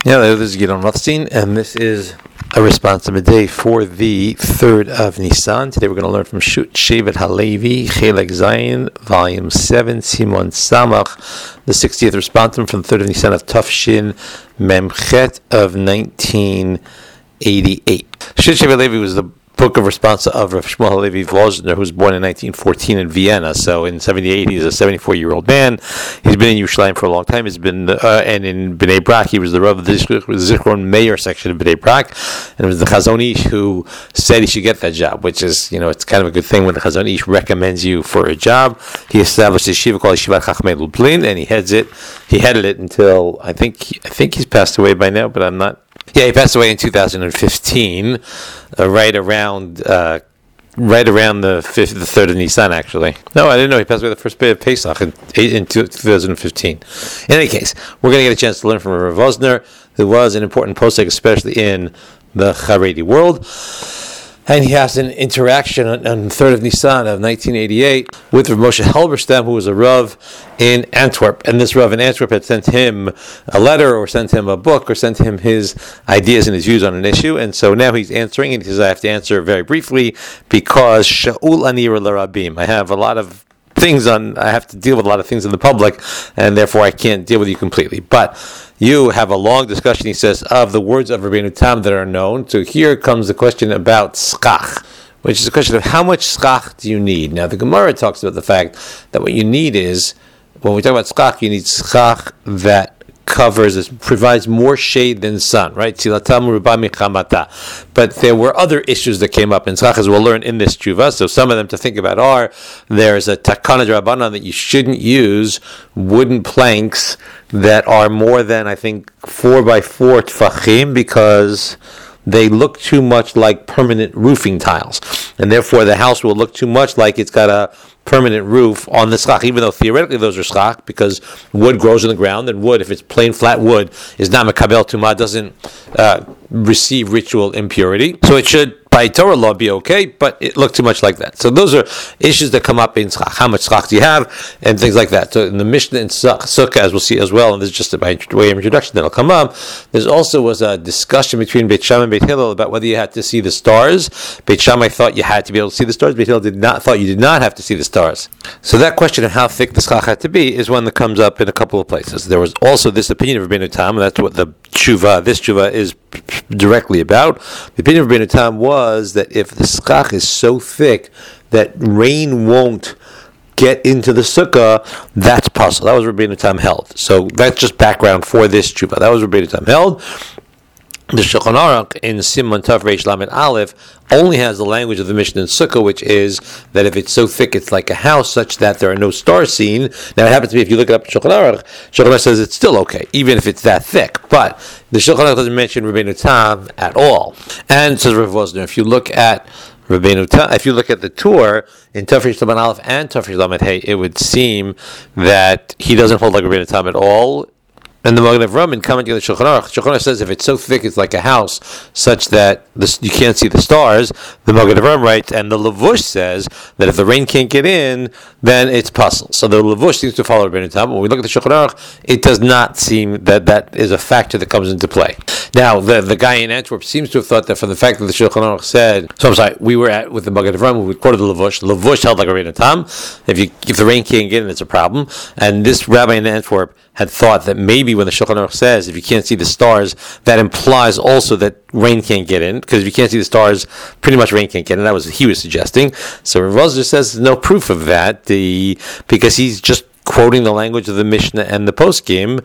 Yeah, this is Gidon Rothstein, and this is a response of a day for the 3rd of Nisan. Today we're going to learn from Shut Shevet Halevi, Chelek Zayin, Volume 7, Simon Samach, the 60th responsum from the 3rd of Nisan of Tafshin Memchet of 1988. Shut Shevet Halevi was the book of response of Rav Shmuel Halevi Vozner, who was born in 1914 in Vienna. So in 78, he's a 74-year-old man. He's been in Yerushalayim for a long time. He's been, and in Bnei Brak, he was the Rav of the Zichron Meir section of Bnei Brak. And it was the Chazon Ish who said he should get that job, which is, it's kind of a good thing when the Chazon Ish recommends you for a job. He established a yeshiva called Yeshivat Chachmei Lublin, and he headed it until, I think he's passed away by now, but I'm not. Yeah, he passed away in 2015, right around the 3rd of Nisan, actually. No, I didn't know he passed away the first day of Pesach in 2015. In any case, we're going to get a chance to learn from Rav Vozner, who was an important posek, especially in the Haredi world. And he has an interaction on the 3rd of Nisan of 1988 with Rav Moshe Halberstam, who was a Rav in Antwerp. And this Rav in Antwerp had sent him a letter or sent him a book or sent him his ideas and his views on an issue. And so now he's answering, and he says, I have to answer very briefly because Sha'ul Anir L'Rabim. I have to deal with a lot of things in the public, and therefore I can't deal with you completely. But you have a long discussion, he says, of the words of Rabbeinu Tam that are known. So here comes the question about schach, which is a question of how much schach do you need? Now the Gemara talks about the fact that what you need is, when we talk about schach, you need schach that provides more shade than sun, right? But there were other issues that came up in schach, as we'll learn in this tshuva. So some of them to think about are, there's a takana d'Rabbanan that you shouldn't use wooden planks that are more than, I think, 4x4 tfachim, because they look too much like permanent roofing tiles, and therefore the house will look too much like it's got a permanent roof on the schach, even though theoretically those are schach, because wood grows in the ground, and wood, if it's plain flat wood, is not mekabel tumah, doesn't receive ritual impurity. So it should, by Torah law, be okay, but it looked too much like that. So those are issues that come up in schach. How much schach do you have, and things like that. So in the Mishnah in Sukkah, as we'll see as well, and this is just by way of introduction that'll come up, there also was a discussion between Beit Shammai and Beit Hillel about whether you had to see the stars. Beit Shammai thought you had to be able to see the stars. Beit Hillel thought you did not have to see the stars. So that question of how thick the schach had to be is one that comes up in a couple of places. There was also this opinion of Rabbeinu Tam, and that's what this tshuva is directly about. The opinion of Rabbeinu Tam was that if the schach is so thick that rain won't get into the sukkah, that's possible. That was what Rabbeinu Tam held. So that's just background for this tshuva. That was what Rabbeinu Tam held. The Shulchan Aruch in Simon Tav Reish Lamed Aleph only has the language of the Mishnah in Sukkah, which is that if it's so thick it's like a house, such that there are no stars seen. Now it happens to be, if you look it up in Shulchan Aruch says it's still okay, even if it's that thick. But the Shulchan Aruch doesn't mention Rabbeinu Tam at all. And says Rav Vozner, if you look at Rabbeinu Tam, if you look at the Tur in Tav Reish Lamed Aleph and Tav Reish Lamed Hey, it would seem that he doesn't hold like Rabbeinu Tam at all. And the Magen Avraham, commenting on the Shulchan Aruch says if it's so thick it's like a house, such that you can't see the stars. The Magen Avraham writes, and the Levush says that if the rain can't get in, then it's puzzle. So the Levush seems to follow Rabbeinu Tam. When we look at the Shulchan Aruch, it does not seem that is a factor that comes into play. Now, the guy in Antwerp seems to have thought that from the fact that the Shulchan Aruch said, so I'm sorry, we were with the Magen Avraham, we quoted the Levush. Levush held like Rabbeinu Tam. If the rain can't get in, it's a problem. And this rabbi in Antwerp had thought that maybe when the Shulchan Aruch says if you can't see the stars, that implies also that rain can't get in, because if you can't see the stars, pretty much rain can't get in. That was what he was suggesting. So Rav Vozner says there's no proof of that, because he's just quoting the language of the Mishnah and the poskim,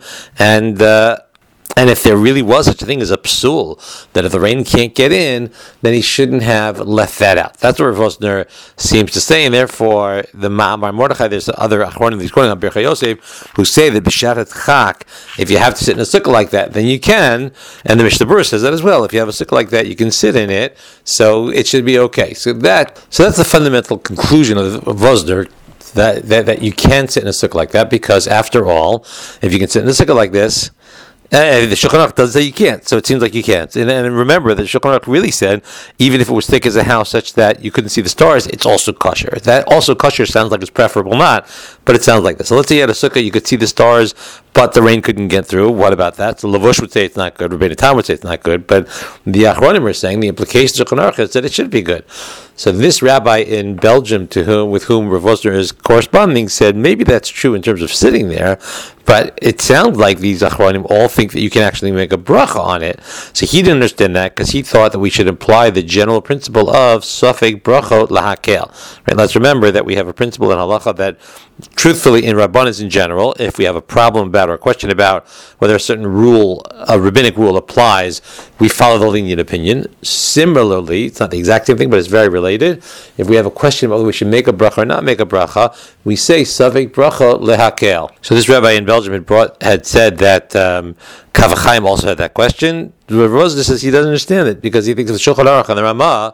and if there really was such a thing as a psul, that if the rain can't get in, then he shouldn't have left that out. That's what Rav Vozner seems to say, and therefore the Ma'amar Mordechai, there's other Achronim, he's quoting on Birchei Yosef, who say that B'sharat Chak, if you have to sit in a sukkah like that, then you can, and the Mishnah Berurah says that as well. If you have a sukkah like that, you can sit in it, so it should be okay. So that's the fundamental conclusion of Vozner, that you can sit in a sukkah like that, because after all, if you can sit in a sukkah like this, the Shulchan Aruch does say you can't, so it seems like you can't. And remember, the Shulchan Aruch really said, even if it was thick as a house such that you couldn't see the stars, it's also kosher. That also kosher sounds like it's preferable not, but it sounds like this. So let's say you had a sukkah, you could see the stars, but the rain couldn't get through. What about that? So Lavush would say it's not good. Rabbeinu Tam would say it's not good. But the Achronim are saying the implications of Shulchan Aruch is that it should be good. So this rabbi in Belgium, with whom Rav Wosner is corresponding, said maybe that's true in terms of sitting there, but it sounds like these Achronim all think that you can actually make a bracha on it. So he didn't understand that because he thought that we should apply the general principle of Safek Brachot Lahakel. Right? Let's remember that we have a principle in Halacha that, truthfully, in Rabbanis in general, if we have a problem about or a question about whether a certain rule, a rabbinic rule applies, we follow the lenient opinion. Similarly, it's not the exact same thing, but it's very related. If we have a question about whether we should make a bracha or not make a bracha, we say Safek Brachot Lahakel. So this rabbi in Belgium had said that Kav HaChaim also had that question. Rav Wosner says he doesn't understand it because he thinks of the Shulchan Aruch and the Ramah.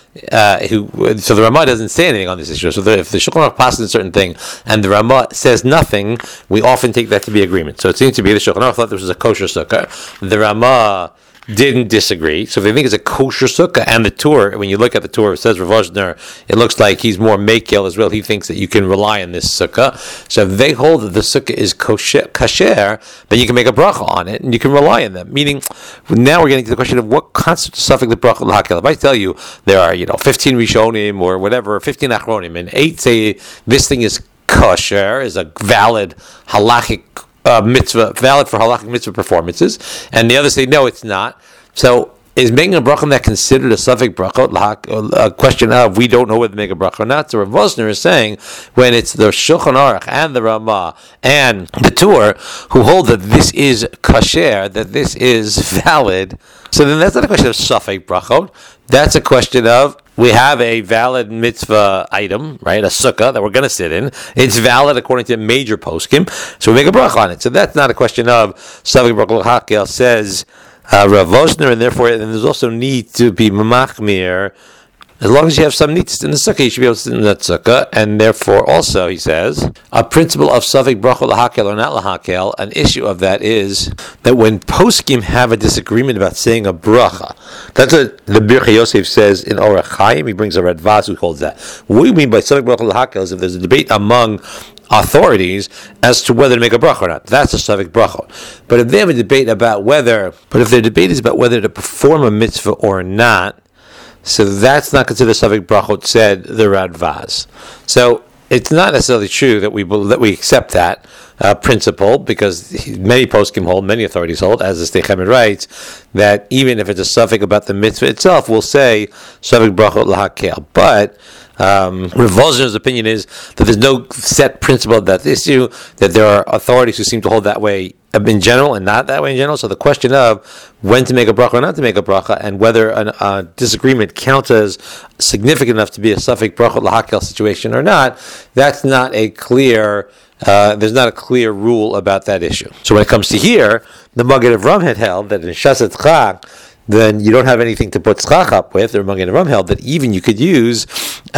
So the Ramah doesn't say anything on this issue. So if the Shulchan Aruch passes a certain thing and the Ramah says nothing, we often take that to be agreement. So it seems to be the Shulchan Aruch thought this was a kosher sukkah. The Ramah didn't disagree. So if they think it's a kosher sukkah, and the Tur, when you look at the Tur, it says Rav Wosner, it looks like he's more makel as well. He thinks that you can rely on this sukkah. So if they hold that the sukkah is kasher, then you can make a bracha on it and you can rely on them. Meaning, now we're getting to the question of what constitutes Safek the bracha l'hakel. If I tell you there are 15 Rishonim or whatever, 15 Achronim, and 8 say this thing is kasher, is a valid halachic mitzvah, valid for halachic mitzvah performances, and the others say no, it's not. So is making a bracha that considered a Safek bracha? A question of we don't know whether to make a bracha or not. So Rav Wosner is saying when it's the Shulchan Aruch and the Ramah and the Tur who hold that this is kasher, that this is valid, so then that's not a question of Safek brachot. That's a question of we have a valid mitzvah item, right? A sukkah that we're going to sit in. It's valid according to major poskim, so we make a bracha on it. So that's not a question of Safek bracha l'hakel, says Rav Wosner, and therefore there's also need to be mamachmir. As long as you have some nitzis in the sukkah, you should be able to sit in that sukkah, and therefore also, he says, a principle of Safek bracha l'hakel or not l'hakel, an issue of that is that when poskim have a disagreement about saying a bracha, that's what the Birchei Yosef says in Orach Chaim. He brings a Radvaz who holds that. What we mean by Safek bracha l'hakel is if there's a debate among authorities as to whether to make a bracha or not. That's a Safek bracha. But if they have a debate about if their debate is about whether to perform a mitzvah or not, so that's not considered Safek brachot, said the Radvaz. So it's not necessarily true that we accept that principle, because many poskim hold, many authorities hold, as the Sdei Chemed writes, that even if it's a Safek about the mitzvah itself, we'll say Safek brachot l'hakel. But Rav Wosner's opinion is that there's no set principle of that issue, that there are authorities who seem to hold that way in general and not that way in general. So the question of when to make a bracha or not to make a bracha, and whether a disagreement counts as significant enough to be a Safek brachot l'hakel situation or not, that's not a clear. There's not a clear rule about that issue. So when it comes to here, the Magen Avraham had held that in Shas Tzchak, then you don't have anything to put tzchach up with. Or Magen Avraham held that even you could use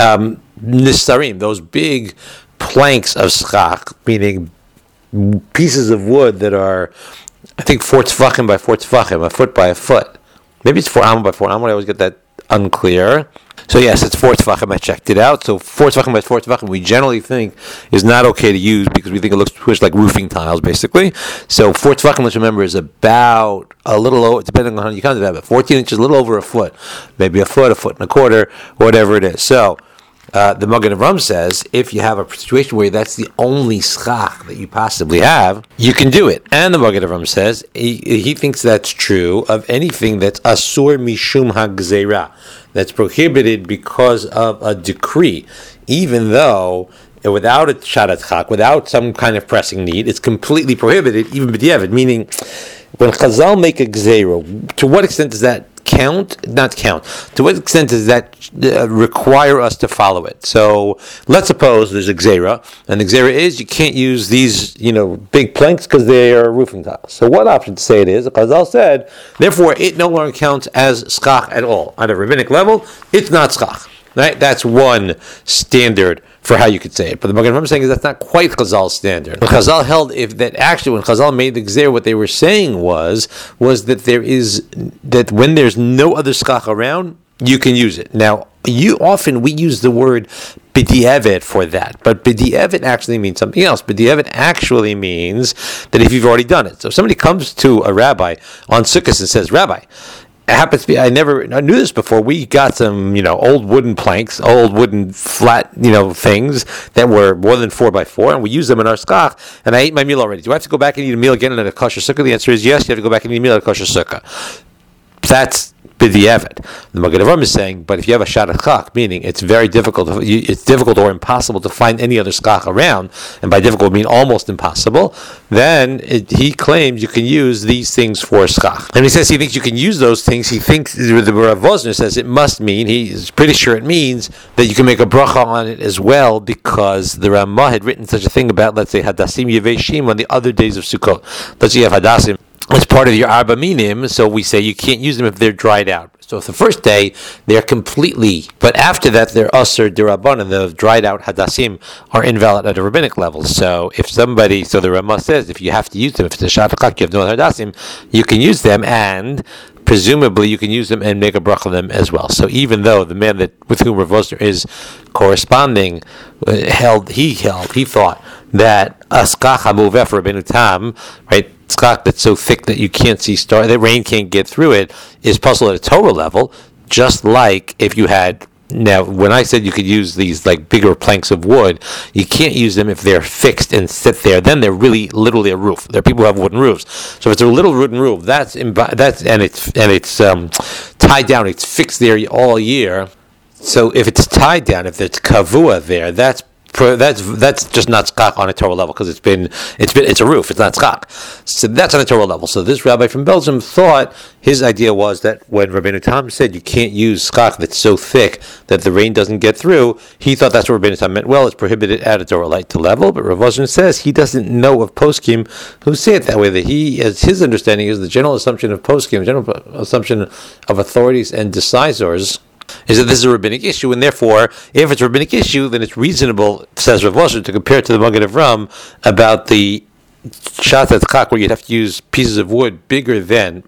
nistarim, those big planks of tzchach, meaning pieces of wood that are, I think, 4 tefachim by 4 tefachim, a foot by a foot. Maybe it's 4 amma by 4 amma. I always get that unclear. So yes, it's 4 tefachim. I checked it out. So 4 tefachim by 4 tefachim we generally think is not okay to use because we think it looks too much like roofing tiles, basically. So 4 tefachim, let's remember, is about a little over, depending on how you count it, about 14 inches, a little over a foot. Maybe a foot and a quarter, whatever it is. So the Magen Avraham says if you have a situation where that's the only schach that you possibly have, you can do it. And the Magen Avraham says he thinks that's true of anything that's asur mishum hagzeira, that's prohibited because of a decree, even though without a sharat chak, without some kind of pressing need, it's completely prohibited, even b'diavad, meaning when Chazal make a gzeira, to what extent does that not count? To what extent does that require us to follow it? So let's suppose there's a gzeira, and the gzeira is you can't use these, big planks because they are roofing tiles. So what option to say it is? Chazal said, therefore it no longer counts as schach at all. On a rabbinic level, it's not schach. Right? That's one standard for how you could say it. But the Magen Avraham is saying is that's not quite Chazal's standard. But Chazal held when Chazal made the Gzeir, what they were saying was that that when there's no other schach around, you can use it. Now, often we use the word b'di'evet for that, but b'di'evet actually means something else. B'di'evet actually means that if you've already done it. So if somebody comes to a rabbi on Sukkot and says, "Rabbi, it happens to be, I knew this before. We got some, old wooden planks, old wooden flat, things that were more than 4x4, and we use them in our skach, and I ate my meal already. Do I have to go back and eat a meal again at a kosher sukkah? The answer is yes, you have to go back and eat a meal at a kosher sukkah. That's b'di'evet. The Magen Avraham is saying, but if you have a shad chak, meaning it's very difficult, it's difficult or impossible to find any other skach around, and by difficult I mean almost impossible, then he claims you can use these things for skach. And he says he thinks you can use those things. He thinks, the Rav Wosner says it must mean, he's pretty sure it means that you can make a bracha on it as well, because the Ramah had written such a thing about, let's say, Hadassim Yeveshim on the other days of Sukkot. Let's say you have Hadassim as part of your Arba Minim, so we say you can't use them if they're dried out. So if the first day, they're completely, but after that, they're Asr D'Rabbanan, the dried out Hadassim are invalid at a rabbinic level. So if somebody, so the Ramah says, if you have to use them, if it's a Shad Chak, you have no other Hadassim, you can use them, and presumably you can use them and make a bracha on them as well. So even though the man with whom Rav Wosner is corresponding he thought that a skach hamuveh for Rabbeinu Tam, right, skach that's so thick that you can't see that rain can't get through it, is puzzle at a Torah level, just like if you had. Now, when I said you could use these like bigger planks of wood, you can't use them if they're fixed and sit there. Then they're really literally a roof. There are people who have wooden roofs. So if it's a little wooden roof, that's it's tied down. It's fixed there all year. So if it's tied down, if it's kavua there, that's just not skach on a Torah level, because it's a roof. It's not skach. So that's on a Torah level. So this rabbi from Belgium thought his idea was that when Rabbeinu Tam said you can't use skach that's so thick that the rain doesn't get through, he thought that's what Rabbeinu Tam meant. Well, it's prohibited at a Torah level, but Rav Wosner says he doesn't know of poskim who say it that way. That as his understanding is the general assumption of poskim, general assumption of authorities and decisors, is that this is a rabbinic issue, and therefore, if it's a rabbinic issue, then it's reasonable, says Rav Wosner, to compare it to the Magen Avraham about the Shatat Chak, where you'd have to use pieces of wood bigger than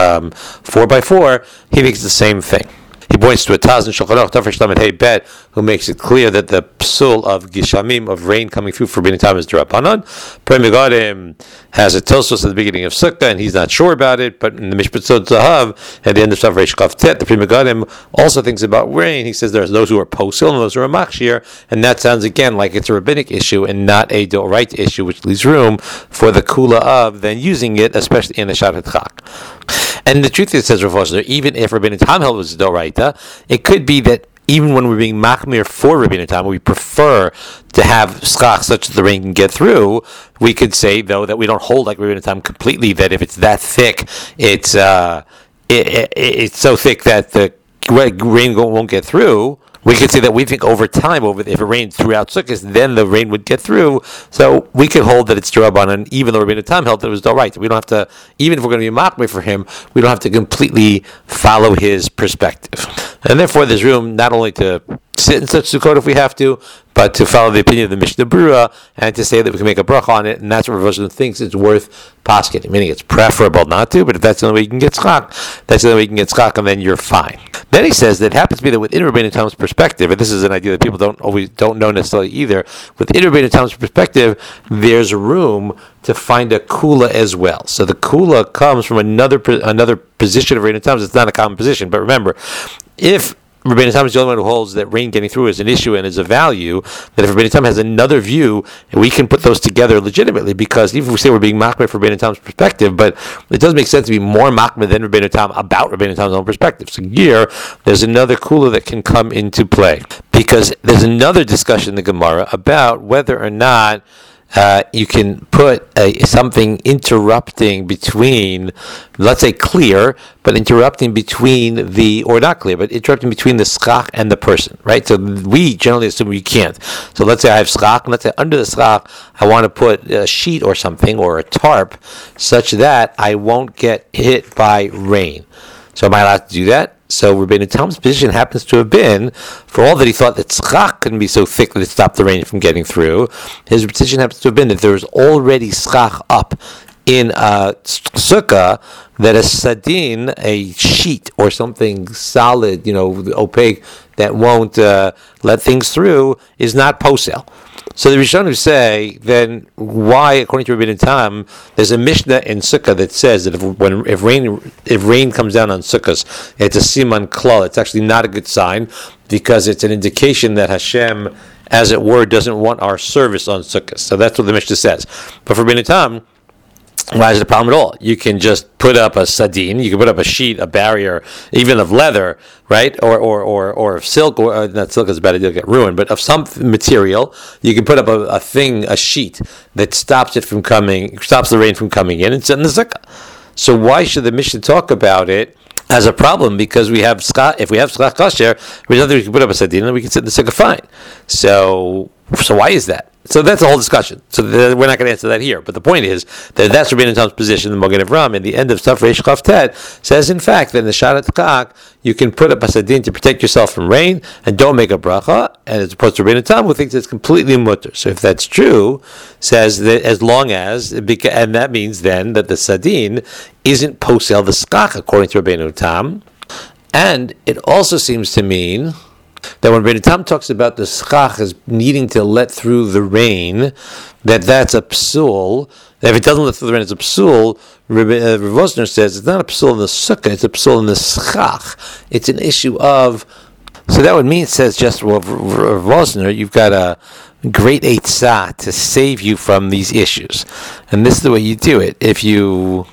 4x4. He makes the same thing. He points to a Taz in Shulchan Aruch Tafresh Lamed Hey Bet, who makes it clear that the psul of Gishamim, of rain coming through for Rabbeinu Tam, is D'Rabbanan. Pri Megadim has a Tosfos at the beginning of Sukkah, and he's not sure about it, but in the Mishpatzot Zahav, at the end of Tafresh Chav Tet, the Pri Megadim also thinks about rain. He says there's those who are posil and those who are machshir, and that sounds again like it's a rabbinic issue and not a d'oraita issue, which leaves room for the kula of then using it, especially in the Shatat Chak. And the truth is, says Rav Wosner, even if Rabbeinu Tam held was d'oraita, it could be that even when we're being machmir for Rabbeinu Tam, we prefer to have skach such that the rain can get through. We could say, though, that we don't hold like Rabbeinu Tam completely, that if it's that thick, it's so thick that the rain won't get through. We could say that we think over time, if it rained throughout Sukkot, then the rain would get through. So we could hold that it's D'Rabbanan, even though Rabbeinu Tam held that it was d'oraita. We don't have to, even if we're going to be machmir for him, we don't have to completely follow his perspective. And therefore, there's room not only to sit in such Sukkot if we have to, but to follow the opinion of the Mishnah Berurah and to say that we can make a bracha on it, and that's what Rav Wosner thinks it's worth paskening. Meaning it's preferable not to, but if that's the only way you can get schach, that's the only way you can get schach, and then you're fine. Then he says that it happens to be that within Rabbeinu Tam's perspective, and this is an idea that people don't know necessarily either, within Rabbeinu Tam's perspective, there's room to find a kula as well. So the kula comes from another position of Rabbeinu Tam's. It's not a common position, but remember, if Rabbeinu Tam is the only one who holds that rain getting through is an issue and is a value, that if Rabbeinu Tam has another view, we can put those together legitimately, because even if we say we're being machmir from Rabbeinu Tam's perspective, but it does make sense to be more machmir than Rabbeinu Tam about Rabbeinu Tam's own perspective. So here, there's another kula that can come into play, because there's another discussion in the Gemara about whether or not you can put something interrupting between, let's say clear, but interrupting between or not clear, but interrupting between the schach and the person, right? So we generally assume you can't. So let's say I have schach, and let's say under the schach, I want to put a sheet or something, or a tarp, such that I won't get hit by rain. So am I allowed to do that? So Rabbeinu Tam's position happens to have been, for all that he thought that schach couldn't be so thick that it stopped the rain from getting through, his position happens to have been that there was already schach up in a sukkah that a sadin, a sheet or something solid, opaque, that won't let things through, is not posel. So the Rishonim say, then why, according to Rabbeinu Tam, there's a Mishnah in Sukkah that says that if rain comes down on Sukkahs, it's a siman klal. It's actually not a good sign because it's an indication that Hashem, as it were, doesn't want our service on Sukkahs. So that's what the Mishnah says. But for Rabbeinu Tam, why is it a problem at all? You can just put up a sadin, you can put up a sheet, a barrier, even of leather, right? Or of silk, or not silk is a bad idea, it'll get ruined, but of some material, you can put up a sheet that stops the rain from coming in and sit in the sukkah. So why should the Mishnah talk about it as a problem? Because if we have schach kosher, we can put up a sadin and we can sit in the sukkah fine. So why is that? So that's the whole discussion. So we're not going to answer that here. But the point is that that's Rabbeinu Tam's position in the Mogen Avram. In the end of Taf Reish Chaf Tet says, in fact, that in the Sharat Kak, you can put up a sadin to protect yourself from rain and don't make a bracha. And as opposed to Rabbeinu Tam, who thinks it's completely mutter. So if that's true, says that as long as, and that means then that the sadin isn't posel the skach according to Rabbeinu Tam. And it also seems to mean that when Rabbeinu Tam talks about the schach as needing to let through the rain, that's a psul. If it doesn't let through the rain, it's a psul. Rav Wosner says it's not a psul in the sukkah, it's a psul in the schach. It's an issue of. So that would mean, says just Rav Wosner, you've got a great eitzah to save you from these issues, and this is the way you do it. If you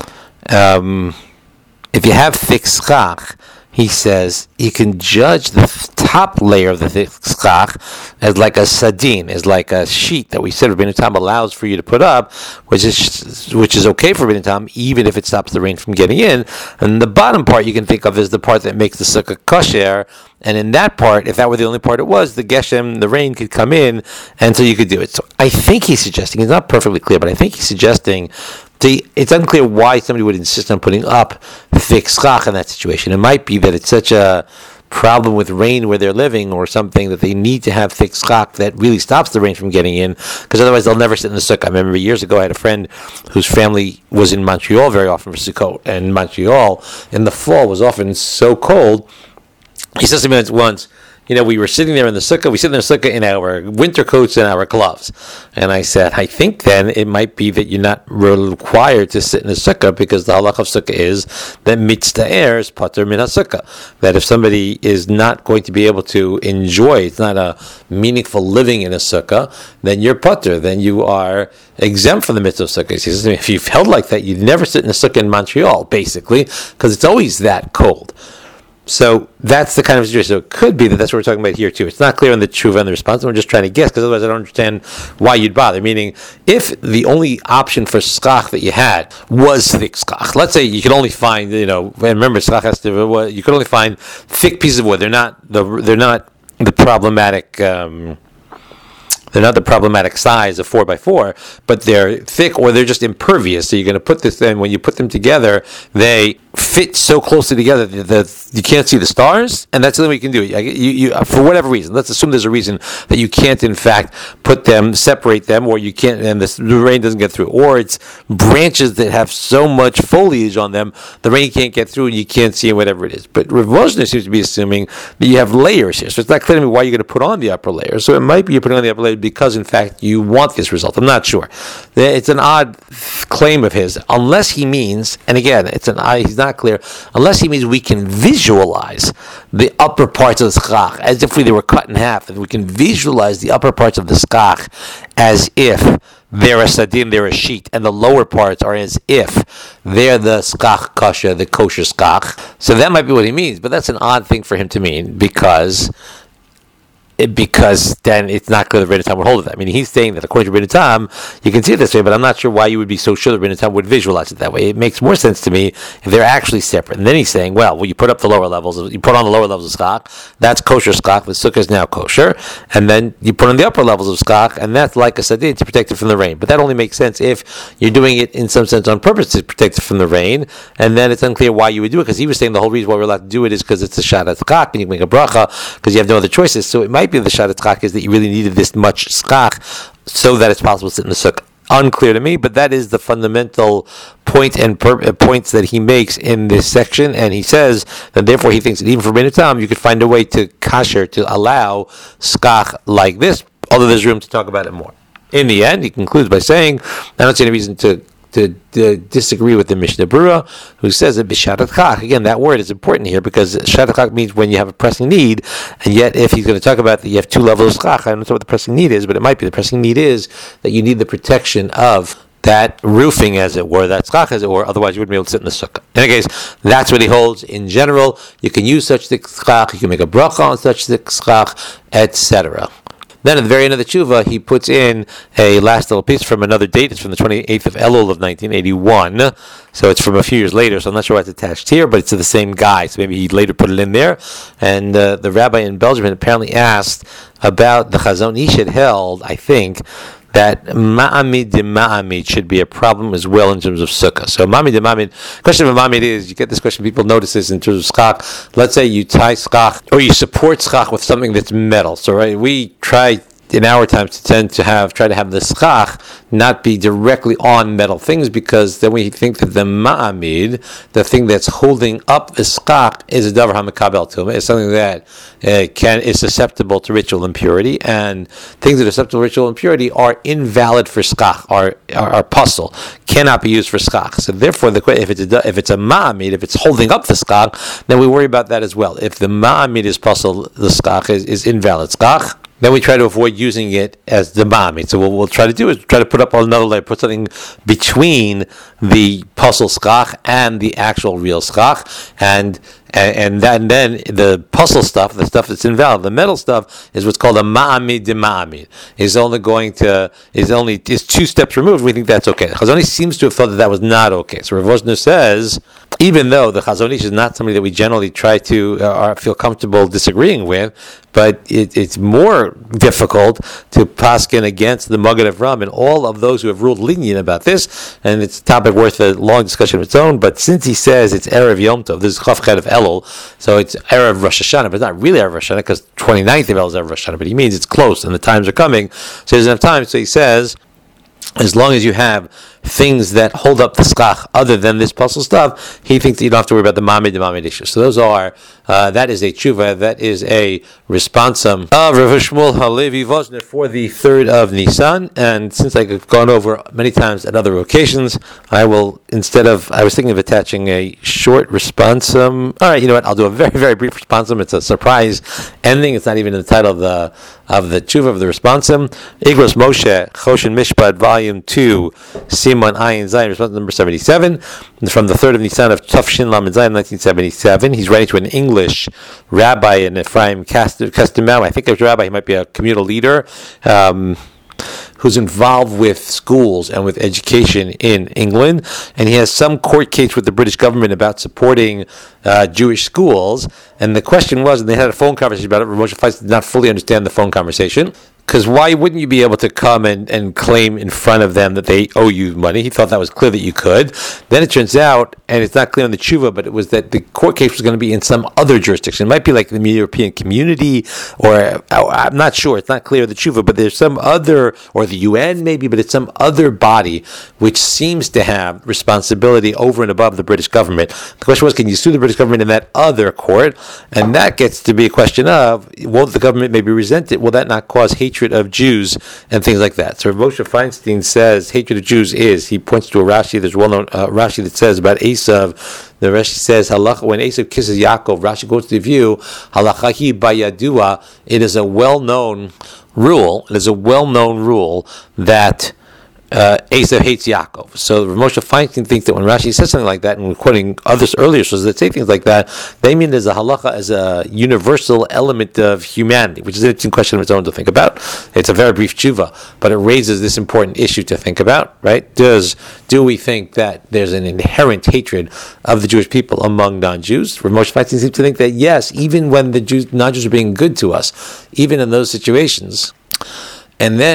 have thick schach, he says you can judge the top layer of the schach as like a sadin, as like a sheet that we said Rabbeinu Tam allows for you to put up, which is okay for Rabbeinu Tam, even if it stops the rain from getting in. And the bottom part you can think of as the part that makes the sukkah kosher. And in that part, if that were the only part it was, the geshem, the rain could come in, and so you could do it. So I think he's suggesting, it's not perfectly clear, but I think he's suggesting, it's unclear why somebody would insist on putting up thick schach in that situation. It might be that it's such a problem with rain where they're living or something that they need to have thick schach that really stops the rain from getting in, because otherwise they'll never sit in the sukkah. I remember years ago I had a friend whose family was in Montreal very often for Sukkot, and Montreal in the fall was often so cold. He says to me once, we were sitting there in the sukkah. We sit in the sukkah in our winter coats and our gloves. And I said, I think then it might be that you're not required to sit in the sukkah, because the halach of sukkah is that mitzta'er is pater min ha-sukkah. That if somebody is not going to be able to enjoy, it's not a meaningful living in a sukkah, then you're pater. Then you are exempt from the mitzvah of sukkah. He says, if you felt like that, you'd never sit in a sukkah in Montreal, basically, because it's always that cold. So that's the kind of situation. So it could be that that's what we're talking about here too. It's not clear in the tshuva and the response. We're just trying to guess, because otherwise I don't understand why you'd bother. Meaning, if the only option for schach that you had was thick schach, let's say you could only find, and remember schach has to, you could only find thick pieces of wood. They're not the problematic. They're not the problematic size of 4x4, but they're thick or they're just impervious. So you're going to put this in. When you put them together, they fit so closely together that you can't see the stars, and that's the only way you can do it. You for whatever reason, let's assume there's a reason that you can't, in fact, separate them, or you can't, and the rain doesn't get through, or it's branches that have so much foliage on them, the rain can't get through, and you can't see whatever it is. But Rav Wosner seems to be assuming that you have layers here, so it's not clear to me why you're going to put on the upper layer. So it might be you're putting on the upper layer because, in fact, you want this result. I'm not sure. It's an odd claim of his, unless he means, and again, he's not clear, unless he means we can visualize the upper parts of the schach as if they were cut in half, and we can visualize the upper parts of the schach as if they're a sadin, they're a sheet, and the lower parts are as if they're the schach kasha, the kosher schach. So that might be what he means, but that's an odd thing for him to mean, because then it's not clear that Rabbeinu Tam would hold of that. I mean, he's saying that according to Rabbeinu Tam, you can see it this way, but I'm not sure why you would be so sure that Rabbeinu Tam would visualize it that way. It makes more sense to me if they're actually separate. And then he's saying, you put up the lower levels, you put on the lower levels of schach, that's kosher schach, the sukkah is now kosher, and then you put on the upper levels of schach, and that's like a sadin to protect it from the rain. But that only makes sense if you're doing it in some sense on purpose to protect it from the rain, and then it's unclear why you would do it, because he was saying the whole reason why we're allowed to do it is because it's a shadat schach, and you can make a bracha, because you have no other choices. So it might be the shadat schach is that you really needed this much schach so that it's possible to sit in the sukkah. unclear to me, but that is the fundamental point and points that he makes in this section, and he says that therefore he thinks that even for Binatam you could find a way to kasher, to allow skach like this, although there's room to talk about it more. In the end, he concludes by saying, I don't see any reason to disagree with the Mishnah Berurah, who says that b'sharat chach. Again, that word is important here because sharat chach means when you have a pressing need, and yet if he's going to talk about that you have two levels of chach, I don't know what the pressing need is, but it might be the pressing need is that you need the protection of that roofing, as it were, that schach, as it were, otherwise you wouldn't be able to sit in the sukkah. In any case, that's what he holds in general. You can use such thick schach, you can make a bracha on such thick schach, etc. Then at the very end of the tshuva, he puts in a last little piece from another date. It's from the 28th of Elul of 1981. So it's from a few years later, so I'm not sure why it's attached here, but it's to the same guy. So maybe he later put it in there. And the rabbi in Belgium apparently asked about the Chazon Ish had held, I think, that ma'amid de ma'amid should be a problem as well in terms of sukkah. So ma'amid de ma'amid, question of ma'amid is, you get this question, people notice this in terms of schach. Let's say you tie schach, or you support schach with something that's metal. So right, we try in our times to try to have the schach not be directly on metal things, because then we think that the ma'amid, the thing that's holding up the schach, is a davar hamekabel tumah. It's something that is susceptible to ritual impurity, and things that are susceptible to ritual impurity are invalid for schach, are puzzle, cannot be used for schach. So therefore, if it's a ma'amid, if it's holding up the schach, then we worry about that as well. If the ma'amid is puzzle, the schach is invalid schach, then we try to avoid using it as the ma'amid. So what we'll try to do is try to put up another layer, put something between the puzzle schach and the actual real schach, and then the puzzle stuff, the stuff that's invalid, the metal stuff, is what's called a ma'amid de ma'amid. Is 2 steps removed. We think that's okay. Chazon Ish seems to have thought that was not okay. So Rav Wosner says, even though the Chazon Ish is not somebody that we generally try to feel comfortable disagreeing with, but it's more difficult to paskin against the Maggid Avram and all of those who have ruled lenient about this, and it's a topic worth a long discussion of its own. But since he says it's Erev Yom Tov, this is Chav Chet of Elul, so it's Erev Rosh Hashanah, but it's not really Erev Rosh Hashanah because 29th of Elul is Erev Rosh Hashanah, but he means it's close and the times are coming, so he doesn't have time. So he says, as long as you have things that hold up the schach other than this puzzle stuff, he thinks that you don't have to worry about the ma'amid issue. So those are, that is a tshuva, that is a responsum of Rav Shmuel Halevi Wosner for the 3rd of Nisan. And since I've gone over many times at other occasions, I will, I was thinking of attaching a short responsum. All right, you know what, I'll do a very, very brief responsum. It's a surprise ending. It's not even in the title of the tshuva of the responsum. Igros Moshe, Choshen Mishpat, Volume 2, Simon Ayin Zayin, response number 77, from the 3rd of Nisan of Tufshin Lamed Zayin, 1977. He's writing to an English rabbi in Ephraim Kastimau. I think there's a rabbi, he might be a communal leader, who's involved with schools and with education in England, and he has some court case with the British government about supporting Jewish schools. And the question was, and they had a phone conversation about it, Moshe Feinstein did not fully understand the phone conversation, because why wouldn't you be able to come and claim in front of them that they owe you money? He thought that was clear that you could. Then it turns out, and it's not clear on the tshuva, but it was that the court case was going to be in some other jurisdiction. It might be like the European Community, or I'm not sure. It's not clear the tshuva, but there's some other, or the UN maybe, but it's some other body which seems to have responsibility over and above the British government. The question was, can you sue the British government in that other court? And that gets to be a question of, won't the government maybe resent it? Will that not cause hatred of Jews and things like that? So Moshe Feinstein says hatred of Jews he points to a Rashi, there's a well-known Rashi that says about Esav, the Rashi says, when Esav kisses Yaakov, Rashi goes to the view, halachahi bayadua, it is a well-known rule that Esav hates Yaakov. So Moshe Feinstein thinks that when Rashi says something like that, and we're quoting others earlier sources that say things like that, they mean there's a halacha as a universal element of humanity, which is an interesting question of its own to think about. It's a very brief tshuva, but it raises this important issue to think about, right? Do we think that there's an inherent hatred of the Jewish people among non-Jews? Moshe Feinstein seems to think that yes, even when the non-Jews are being good to us, even in those situations, and then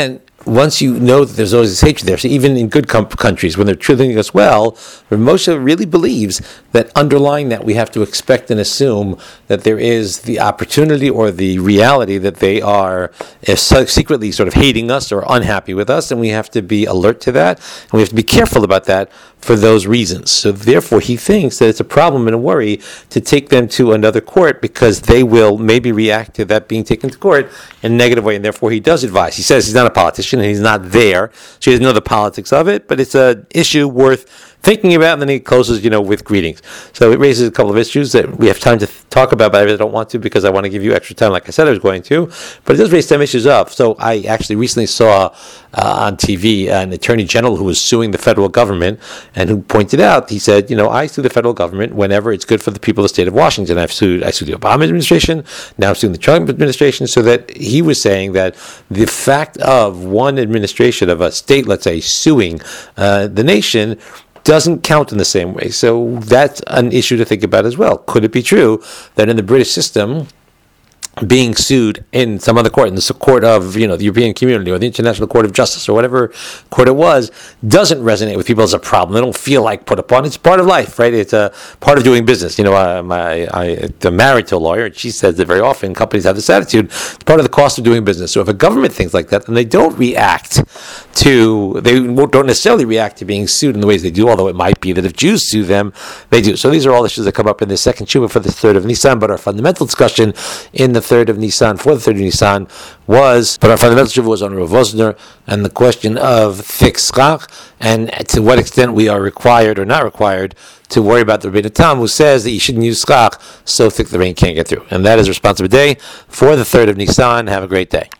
once you know that there's always this hatred there, so even in good countries, when they're treating us well, Moshe really believes that underlying that we have to expect and assume that there is the opportunity or the reality that they are secretly sort of hating us or unhappy with us, and we have to be alert to that, and we have to be careful about that for those reasons. So therefore, he thinks that it's a problem and a worry to take them to another court because they will maybe react to that being taken to court in a negative way, and therefore he does advise. He says he's not a politician and he's not there, so he doesn't know the politics of it, but it's an issue worth thinking about, and then he closes, with greetings. So it raises a couple of issues that we have time to talk about, but I really don't want to because I want to give you extra time, like I said I was going to. But it does raise some issues up. So I actually recently saw on TV an attorney general who was suing the federal government and who pointed out, he said, I sue the federal government whenever it's good for the people of the state of Washington. I sued the Obama administration, now I'm suing the Trump administration, so that he was saying that the fact of one administration of a state, let's say, suing the nation doesn't count in the same way. So that's an issue to think about as well. Could it be true that in the British system, being sued in some other court, in the court of the European Community or the International Court of Justice or whatever court it was, doesn't resonate with people as a problem? They don't feel like put upon. It's part of life, right? It's a part of doing business. I'm married to a lawyer, and she says that very often companies have this attitude. It's part of the cost of doing business. So if a government thinks like that, then they don't necessarily react to being sued in the ways they do, although it might be that if Jews sue them, they do. So these are all issues that come up in the second Shuvah for the 3rd of Nisan, but our fundamental discussion in the 3rd of Nisan, for the 3rd of Nisan, our fundamental Shuvah was on Rav Wosner and the question of thick schach, and to what extent we are required or not required to worry about the Rebbeinu Tam, who says that you shouldn't use schach so thick the rain can't get through. And that is Responsible Day for the 3rd of Nisan. Have a great day.